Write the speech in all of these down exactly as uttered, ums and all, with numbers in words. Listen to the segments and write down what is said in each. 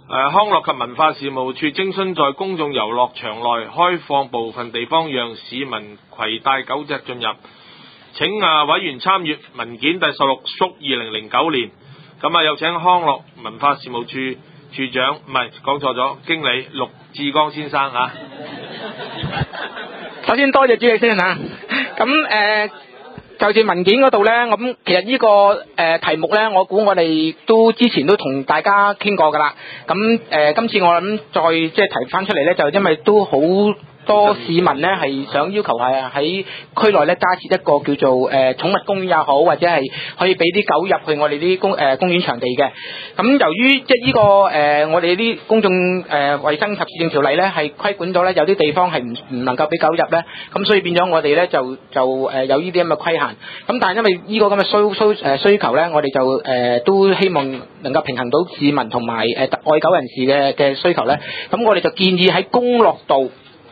誒康樂及文化事務處徵詢在公眾遊樂場內開放部分地方讓市民攜帶狗隻進入，請啊委員參閱文件第十六縮二零零九年。咁啊有請康樂文化事務處處長，唔係講錯咗，經理陸志剛先生啊。 首先多謝主席先嚇，咁誒。呃就住文件嗰度呢，咁其實呢、這個誒、呃、題目呢，我估我哋都之前都同大家傾過㗎啦。咁誒、呃、今次我諗再即係提翻出嚟呢，就因為都好多市民呢係想要求係喺區內呢加設一個叫做誒、呃、寵物公園也好，或者係可以俾啲狗入去我哋啲公誒、呃、公園場地嘅。咁由於即係、這、呢個誒、呃、我哋啲公眾誒衞生及市政條例呢係規管咗呢，有啲地方係唔唔能夠俾狗入呢，咁所以變咗我哋呢就就誒有呢啲咁嘅規限。咁但係因為呢個咁嘅需需誒需求呢，我哋就誒、呃、都希望能夠平衡到市民同埋誒愛狗人士嘅嘅需求呢。咁我哋就建議喺公樂道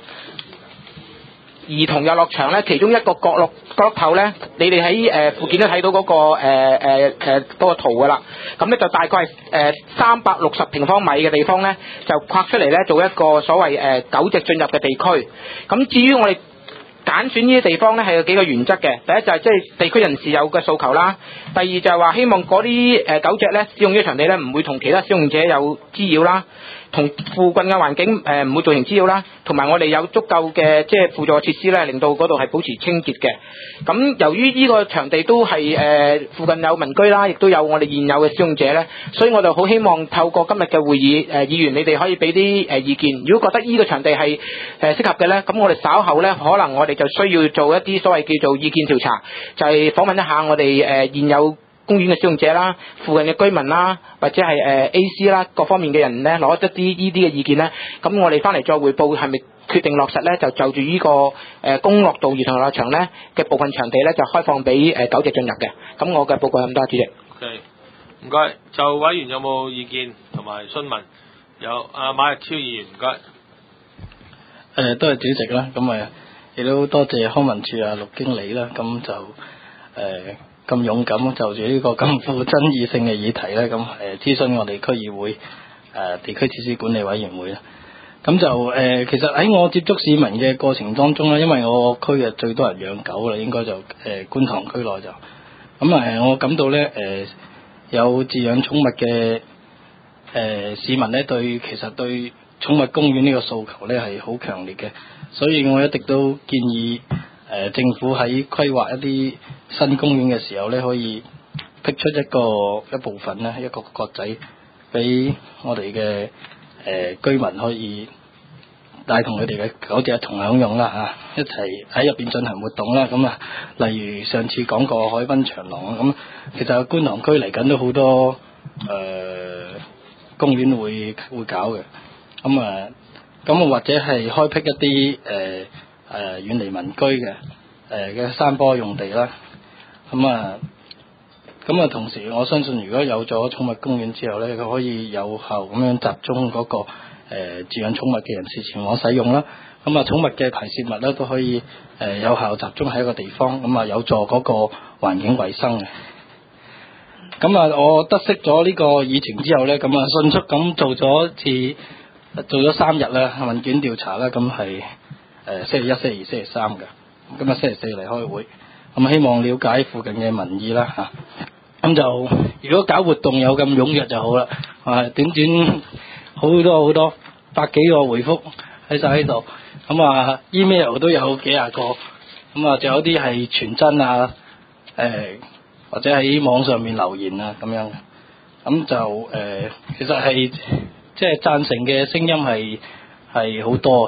兒童遊樂場咧，其中一個角落角落頭咧，你哋喺誒附件都睇到嗰、嗰個誒誒誒嗰個圖噶啦。咁咧就大概係誒三百六十平方米嘅地方咧，就劃出嚟咧做一個所謂誒、呃、狗隻進入嘅地區。咁至於我哋揀選呢啲地方咧，係有幾個原則嘅。第一就係即係地區人士有嘅訴求啦。第二就係話希望嗰啲誒狗隻咧使用呢個場地咧，唔會同其他使用者有滋擾啦。同附近嘅環境誒唔會造成滋擾啦，同埋我哋有足夠嘅即係輔助設施咧，令到嗰度係保持清潔嘅。咁由於呢個場地都係誒、呃、附近有民居啦，亦都有我哋現有嘅使用者咧，所以我就好希望透過今日嘅會議，誒、呃、議員你哋可以俾啲誒意見。如果覺得呢個場地係誒、呃、適合嘅咧，咁我哋稍後咧可能我哋就需要做一啲所謂叫做意見調查，就係、是、訪問一下我哋誒、呃、現有公園嘅使用者啦、附近嘅居民啦，或者係誒、呃、A C 啦各方面嘅人咧，攞一啲呢啲嘅意見咧，咁我哋翻嚟再匯報係咪決定落實咧？就就住呢、這個誒、呃、公樂道兒童遊樂場咧嘅部分場地咧，就開放俾誒、呃、狗隻進入嘅。咁我嘅報告咁多，主席。 OK，唔該。就委員有冇意見同埋詢問？有阿、啊、馬日超議員，唔該。誒、 呃，多謝主席啦。咁誒，亦都多謝康文署啊陸經理啦。咁就誒。呃咁勇敢就住呢個咁富爭議性嘅議題咧，咁誒諮詢我哋區議會誒、呃、地區設施管理委員會啦。咁就誒、呃、其實喺我接觸市民嘅過程當中咧，因為我區嘅最多人養狗啦，應該就誒、呃、觀塘區內就咁誒、呃，我感到咧誒、呃、有飼養寵物嘅誒、呃、市民咧，對其實對寵物公園呢個訴求咧係好強烈嘅，所以我一直都建議誒、呃、政府喺規劃一啲新公園嘅時候咧，可以辟出一個一部分咧，一個角仔俾我哋嘅誒居民可以帶同佢哋嘅狗隻一同享用啦嚇，一齊喺入邊進行活動啦。咁啊，例如上次講過海濱長廊咁，其實觀塘區嚟緊都好多誒、呃、公園會會搞嘅。咁啊，咁啊或者係開闢一啲誒誒遠離民居嘅誒嘅山坡用地啦。咁啊，咁啊，同時我相信，如果有咗寵物公園之後咧，佢可以有效咁樣集中嗰、那個誒飼養寵物嘅人士前往使用啦。咁啊，寵物嘅排泄物咧都可以誒、呃、有效集中喺一個地方，咁啊有助嗰個環境衞生嘅。咁啊，我得悉咗呢個議程之後咧，咁啊迅速咁做咗一次，做咗三日啦問卷調查啦，咁係誒星期一、星期二、星期三嘅，今日星期四嚟開會。咁希望了解附近嘅民意啦嚇，咁、啊、就如果搞活動有咁踴躍就好啦，啊短短好多好多百幾個回覆喺晒喺度，咁啊 email 都有幾廿個，咁啊仲有啲係傳真啊，誒、呃、或者喺網上面留言啊咁樣，咁就誒、呃、其實係即係贊成嘅聲音係係好多。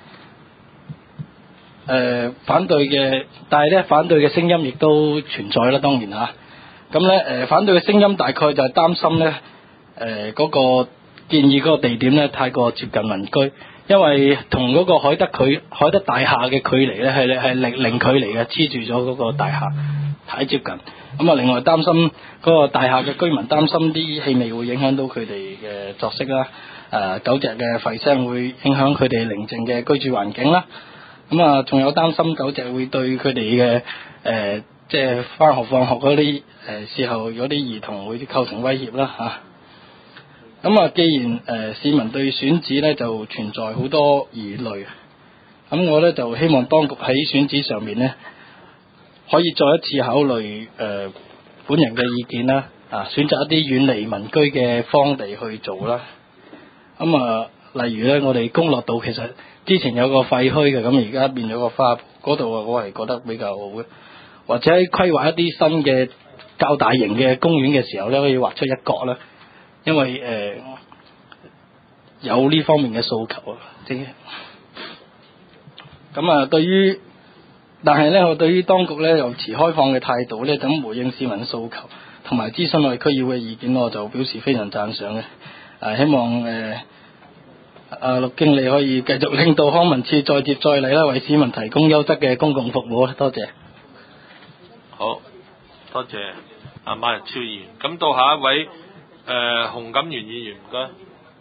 誒、呃、反對嘅，但係咧反對嘅聲音亦都存在啦，當然嚇。咁咧誒反對嘅聲音大概就係擔心咧誒嗰個建議嗰個地點咧太過接近民居，因為同嗰個海德距海德大廈嘅距離咧係係零零距離嘅，黐住咗嗰個大廈太接近。咁啊，另外擔心嗰個大廈嘅居民擔心啲氣味會影響到佢哋嘅作息啦，誒、呃、狗隻嘅吠聲會影響佢哋寧靜嘅居住環境啦。咁啊，仲有擔心狗隻會對佢哋嘅誒，即係返學放學嗰啲誒時候，嗰啲兒童會構成威脅啦嚇。 咁啊，既然誒、呃、市民對選址咧就存在好多疑慮，咁我咧就希望當局喺選址上面咧可以再一次考慮誒、呃、本人嘅意見啦，啊選擇一啲遠離民居嘅荒地去做啦。咁啊，例如咧，我哋公樂道其實之前有個廢墟嘅，咁而家變咗個花圃，嗰度啊，我係覺得比較好嘅。或者喺規劃一啲新嘅較大型嘅公園嘅時候咧，可以劃出一角啦，因為誒、呃、有呢方面嘅訴求啊。即係咁啊，對於但係咧，我對於當局咧又持開放嘅態度咧，咁回應市民訴求同埋諮詢我哋區議會嘅意見，我就表示非常讚賞嘅。啊，希望誒阿陸經理可以繼續令到康文署再接再厲啦，為市民提供優質嘅公共服務啊！多謝。 好，多謝阿馬日超議員。咁到下一位誒、呃、洪錦元議員，唔該。 誒、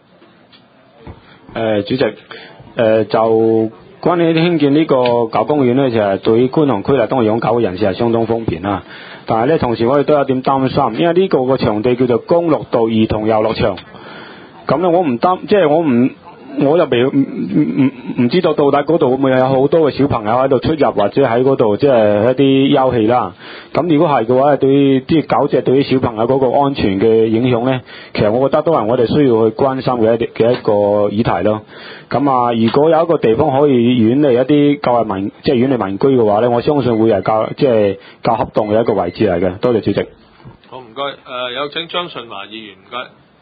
呃，主席，誒、呃、就關於興建呢個狗公園咧，就係、是、對於觀塘區嚟當養狗嘅人士係相當方便啦。但係咧，同時我哋都有點擔心，因為呢個個場地叫做公樂道兒童遊樂場。咁咧，我唔擔，即係我唔，我又未唔唔唔唔知道到底嗰度會唔會有好多嘅小朋友喺度出入，或者喺嗰度即係一啲休憩啦。咁如果係嘅話，對於啲狗隻對於小朋友嗰個安全嘅影響咧，其實我覺得都係我哋需要去關心嘅一嘅一個議題咯。咁啊，如果有一個地方可以遠離一啲較為民，即係遠離民居嘅話咧，我相信會係較即係較恰當嘅一個位置嚟嘅。多謝主席。 好，唔該。誒、呃，有請張順華議員，唔該。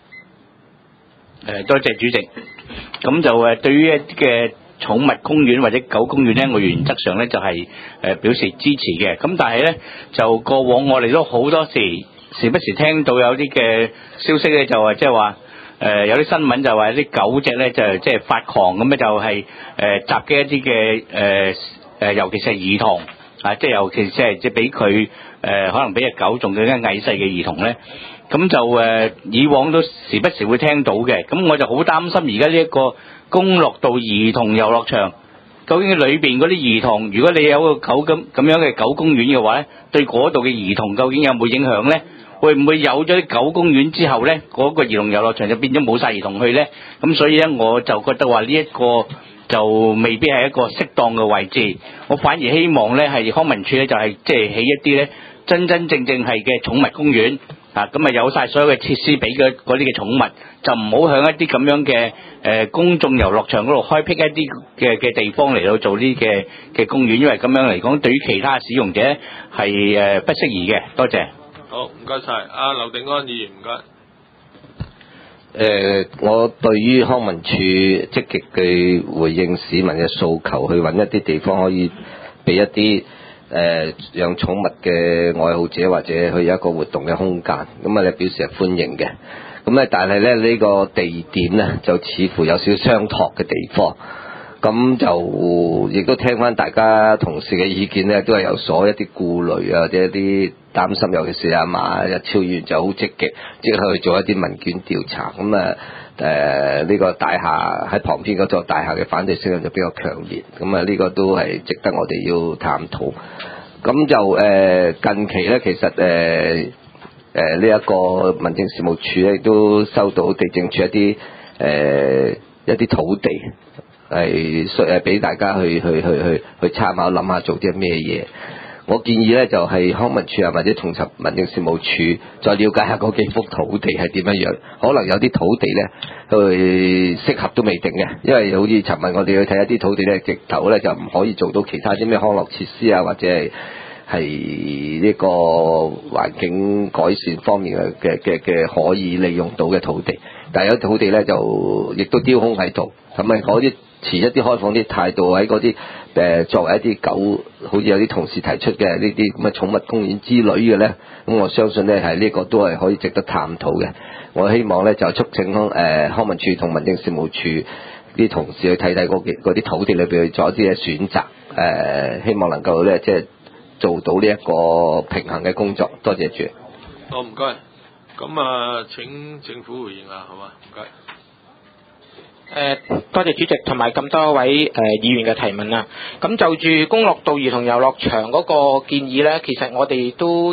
誒，多謝主席。咁就誒，對於一啲嘅寵物公園或者狗公園咧，我原則上咧就係誒表示支持嘅。咁但係咧，就過往我哋都好多時時不時聽到有啲嘅消息咧，就係即係話誒有啲新聞就話啲狗隻咧就即係發狂咁咧，就係誒襲擊一啲嘅誒誒，尤其是係兒童啊，即係尤其是係即係比佢誒可能比隻狗仲更加矮細嘅兒童咧。咁就誒、呃、以往都時不時會聽到嘅，咁我就好擔心而家呢一個公樂道兒童遊樂場，究竟裏邊嗰啲兒童，如果你有個狗咁咁樣嘅狗公園嘅話咧，對嗰度嘅兒童究竟有冇影響咧？會唔會有咗啲狗公園之後咧，嗰、那個兒童遊樂場就變咗冇晒兒童去咧？咁所以咧，我就覺得話呢一個就未必係一個適當嘅位置，我反而希望咧係康文署咧就係即係起一啲咧真真正正係嘅寵物公園。啊，咁啊有晒所有嘅設施俾嗰啲嘅寵物，就唔好向一啲咁樣嘅誒、呃、公眾遊樂場嗰度開闢一啲嘅嘅地方嚟到做呢嘅嘅公園，因為咁樣嚟講，對於其他使用者係誒、呃、不適宜嘅。多謝。 好，唔該晒。阿劉定安議員，唔該。 誒、呃，我對於康文署積極嘅回應市民嘅訴求，去揾一啲地方可以俾一啲誒養寵物嘅愛好者或者去有一個活動嘅空間，咁啊你表示係歡迎嘅。咁咧，但係咧呢、呢個地點咧就似乎有少少商榷嘅地方。咁就亦都聽翻大家同事嘅意見咧，都係有所一啲顧慮啊，或者一啲擔心。尤其是阿馬日超議員就好積極，即刻去做一啲問卷調查。咁啊誒呢個大廈喺旁邊嗰座大廈嘅反對聲音就比較強烈。咁啊呢個都係值得我哋要探討。咁就誒、呃、近期咧，其實誒誒呢一個民政事務處咧，亦都收到地政處一啲誒、呃、一啲土地。係誒俾大家去去去去去參考，諗下做啲咩嘢。我建議咧就係、是、康文署啊，或者統籌民政事務處再了解下嗰幾幅土地係點樣樣。可能有啲土地咧去適合都未定嘅，因為好似尋日我哋去睇一啲土地咧，直頭咧就唔可以做到其他啲咩康樂設施啊，或者係係呢個環境改善方面嘅嘅嘅嘅可以利用到嘅土地。但係有土地咧就亦都丟空喺度，咁啊嗰啲。持一啲開放啲態度喺嗰啲誒作為一啲狗，好似有啲同事提出嘅呢啲咁嘅寵物公園之類嘅咧，咁我相信咧係呢個都係可以值得探討嘅。我希望咧就促請康誒、呃、康文署同民政事務處啲同事去睇睇嗰啲土地裏邊去做一啲嘅選擇，誒、呃、希望能夠咧即係做到呢一個平衡嘅工作。多謝主。 好，唔該。咁啊，請政府回應下，好嘛？唔該。 誒、呃，多謝主席同埋咁多位誒、呃、議員嘅提問啊。咁就住公樂道兒童遊樂場嗰個建議咧，其實我哋都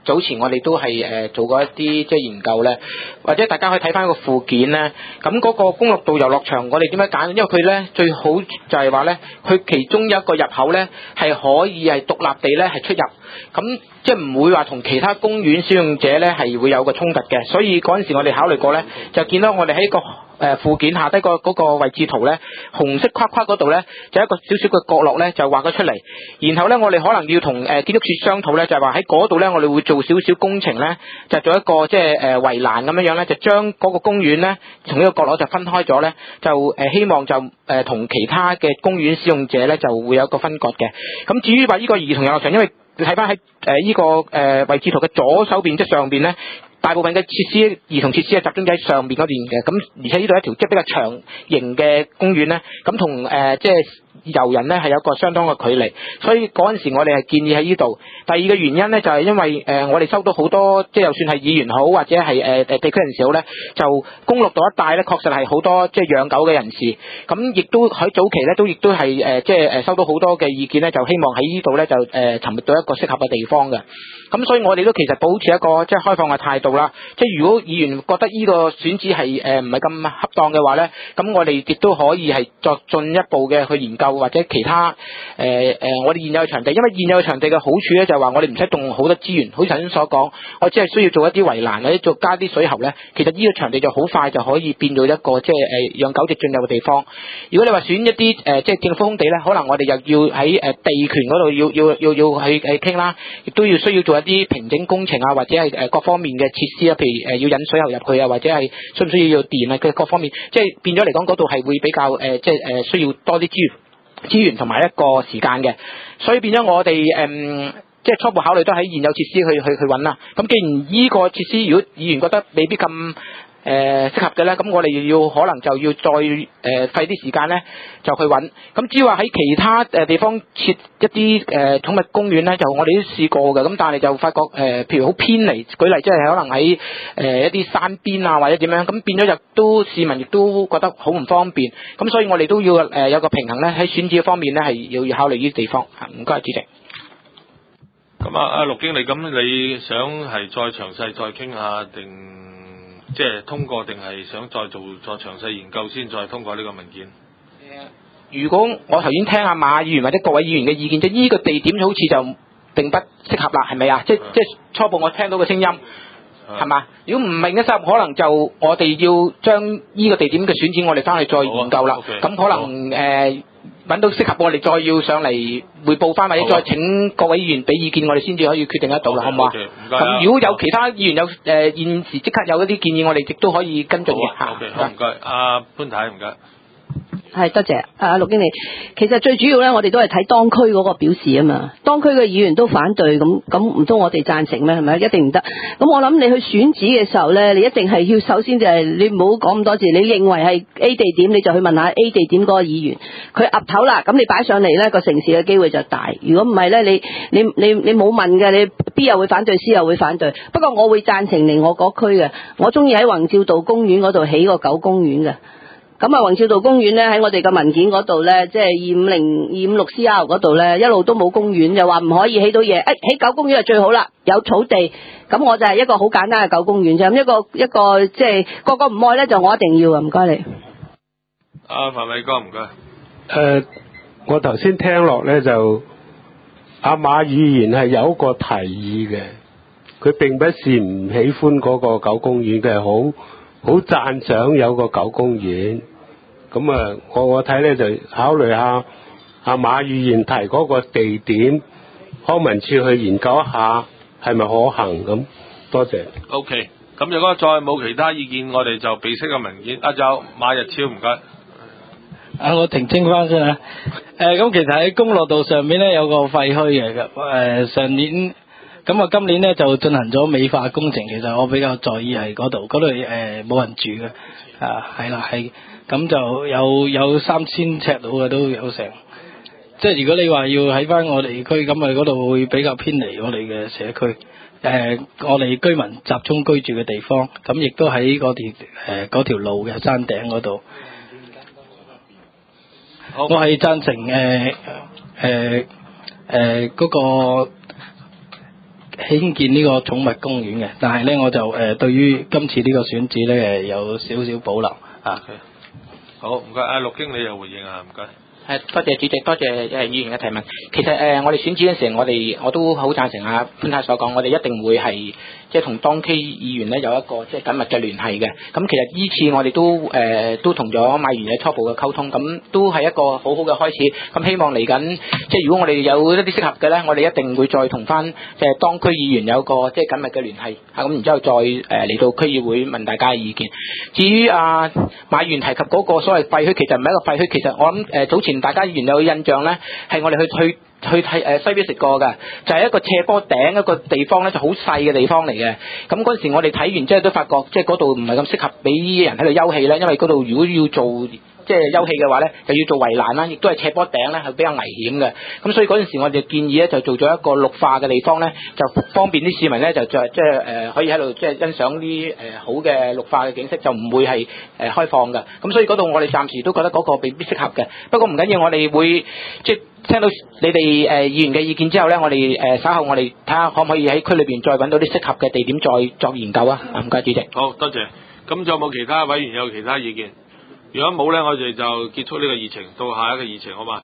早前我哋都係誒、呃、做過一啲即係研究咧，或者大家可以睇翻個附件咧。咁嗰個公鹿道遊樂場，我哋點樣揀？因為佢咧最好就係話咧，佢其中有一個入口咧係可以係獨立地咧係出入，咁即係唔會話同其他公園使用者咧係會有個衝突嘅。所以嗰陣時我哋考慮過咧，就見到我哋喺個誒附件下低個嗰個位置圖咧，紅色框框嗰度咧就一個少少嘅角落咧就畫咗出嚟。然後咧我哋可能要同誒建築署商討咧，就係話喺嗰度咧我哋會做少少工程咧，就做一個即係誒圍欄咁樣樣咧，就將嗰個公園咧從呢個角落就分開咗咧，就誒希望就誒同其他嘅公園使用者咧就會有一個分割嘅。咁至於話呢個兒童遊樂場，因為你睇翻喺誒呢個誒位置圖嘅左手邊即係上邊咧。大部分嘅設施，兒童設施係集中喺上邊嗰邊嘅，咁而且呢度一條即係比較長型嘅公園咧，咁同誒即係遊人咧係有一個相當嘅距離，所以嗰陣時我哋係建議喺呢度。第二個原因咧就係因為誒、呃、我哋收到好多即係就算係議員好或者係誒誒地區人士好咧，就公鹿道一帶咧確實係好多即係養狗嘅人士，咁亦都喺早期咧都亦都係誒即係誒收到好多嘅意見咧，就希望喺呢度咧就誒尋覓到一個適合嘅地方嘅。咁所以我哋都其實保持一個即係開放嘅態度啦。即係如果議員覺得呢個選址係誒唔係咁恰當嘅話咧，咁我哋亦都可以係作進一步嘅去研究或者其他誒誒、呃呃、我哋現有嘅場地，因為現有嘅場地嘅好處咧就係話我哋唔使動好多資源，好似頭先所講，我只係需要做一啲圍欄或者做加啲水喉咧，其實呢個場地就好快就可以變到一個即係誒、呃、讓狗隻進入嘅地方。如果你話選一啲誒、呃、即係政府空地咧，可能我哋又要喺誒地權嗰度要要要要去去傾啦，亦都要需要做一啲平整工程啊，或者係誒各方面嘅設施啊，譬如誒要引水喉入去啊，或者係需唔需要要電啊嘅各方面，即係變咗嚟講嗰度係會比較誒、呃、即係誒、呃、需要多啲資源資源同埋一個時間嘅，所以變咗我哋誒、嗯、即係初步考慮都喺現有設施去去去揾啦。咁既然依個設施如果議員覺得未必咁誒、呃、適合嘅咧，咁我哋要可能就要再誒、呃、費啲時間咧，就去揾。咁至於話喺其他誒地方設一啲誒、呃、寵物公園咧，就我哋都試過嘅。咁但係就發覺誒、呃，譬如好偏離，舉例即係可能喺誒、呃、一啲山邊啊，或者點樣，咁變咗就都市民亦都覺得好唔方便。咁所以我哋都要誒、呃、有個平衡咧，喺選址方面咧係要要考慮呢啲地方嚇。唔該，主席。 咁啊，阿陸經理，咁你想係再詳細再傾下定？即係通過定係想再做再詳細研究先再通過呢個文件？ 如果我頭先聽阿馬議員或者各位議員嘅意見，即係呢個地點好似就並不適合啦，係咪啊？即即係初步我聽到嘅聲音係嘛？如果唔明嘅時候，可能就我哋要將呢個地點嘅選址，我哋翻去再研究啦。咁、啊 okay, 可能誒揾、呃、到適合，我哋再要上嚟彙報翻，或者再請各位議員俾意見，我哋先至可以決定得到啦，好唔好啊？咁如果有其他議員有誒、呃、現時即刻有一啲建議，我哋亦都可以跟進嘅嚇。 好嘅，好唔該，阿潘太唔該。 係多謝啊，陸經理。其實最主要咧，我哋都係睇當區嗰個表示啊嘛。當區嘅議員都反對，咁咁唔通我哋贊成咩？係咪？一定唔得。咁我諗你去選址嘅時候咧，你一定係要首先就係、是、你唔好講咁多字。你認為係 A 地點，你就去問下 A 地點嗰個議員，佢岌頭啦，咁你擺上嚟咧個城市嘅機會就大。如果唔係咧，你你你你冇問嘅，你 B 又會反對 ，C 又會反對。不過我會贊成嚟我嗰區嘅，我中意喺宏照道公園嗰度起個狗公園嘅。咁啊，宏照道公園咧喺我哋嘅文件嗰度咧，即係二五零二五六 C R 嗰度咧，一路都冇公園，就話唔可以起到嘢。誒、哎，起狗公園就最好啦，有草地。咁我就係一個好簡單嘅狗公園啫。咁一個一個即係個個唔愛咧，就我一定要啊！唔該你。 阿范偉哥，唔該。誒、 呃，我頭先聽落咧就阿馬議員係有一個提議嘅，佢並不是唔喜歡嗰個狗公園，佢係好好讚賞有個狗公園。咁啊，我我睇咧就考慮下阿馬議員提嗰個地點，康文署去研究一下係咪可行咁。多謝。 O K，咁如果再冇其他意見，我哋就備悉個文件。阿就馬日超，唔該。 啊，我澄清翻先啊。誒，咁其實喺公樂道上面咧有個廢墟嘅，誒、呃、上年咁啊，今年咧就進行咗美化工程。其實我比較在意係嗰度，嗰度誒冇人住嘅，啊係啦係，咁就有有三千尺度嘅都有成。即係如果你話要喺翻我哋區，咁啊嗰度會比較偏離我哋嘅社區，誒、呃、我哋居民集中居住嘅地方，咁亦都喺嗰條誒嗰條路嘅山頂嗰度。我係贊成誒誒誒嗰個興建呢個寵物公園嘅，但係咧我就誒、呃、對於今次呢個選址咧誒有少少保留啊。 好，唔該，阿陸經理有回應啊，唔該。 誒，多謝主席，多謝誒議員嘅提問。其實誒、呃，我哋選址嗰陣時，我哋我都好贊成阿潘太所講，我哋一定會係即係同當區議員咧有一個即係緊密嘅聯繫嘅。咁其實依次我哋都誒、呃、都同咗馬議員嘅初步嘅溝通，咁都係一個好好嘅開始。咁希望嚟緊即係如果我哋有一啲適合嘅咧，我哋一定會再同翻即係當區議員有個即係緊密嘅聯繫嚇，咁然之後再誒嚟、呃、到區議會問大家嘅意見。至於啊馬議員提及嗰個所謂廢墟，其實唔係一個廢墟，其實我諗誒、呃、早前大家議員有印象咧，係我哋去去去睇誒西邊食過嘅，就係、是、一個斜坡頂一個地方咧，就好細嘅地方嚟嘅。咁嗰陣時我哋睇完之後都發覺，即係嗰度唔係咁適合俾人喺度休憩咧，因為嗰度如果要做即係休憩嘅話咧，就要做圍欄啦，亦都係斜坡頂咧，係比較危險嘅。咁所以嗰陣時我哋建議咧，就做咗一個綠化嘅地方咧，就方便啲市民咧，就就即係誒可以喺度即係欣賞啲誒好嘅綠化嘅景色，就唔會係誒開放嘅。咁所以嗰度我哋暫時都覺得嗰個未必適合嘅。不過唔緊要，我哋會即係聽到你哋誒議員嘅意見之後咧，我哋誒稍後我哋睇下可唔可以喺區裏邊再揾到啲適合嘅地點再作研究啊！唔該，主席。 好多謝。咁仲有冇其他委員有其他意見？如果冇咧，我哋就結束呢個議程，到下一個議程，好嘛？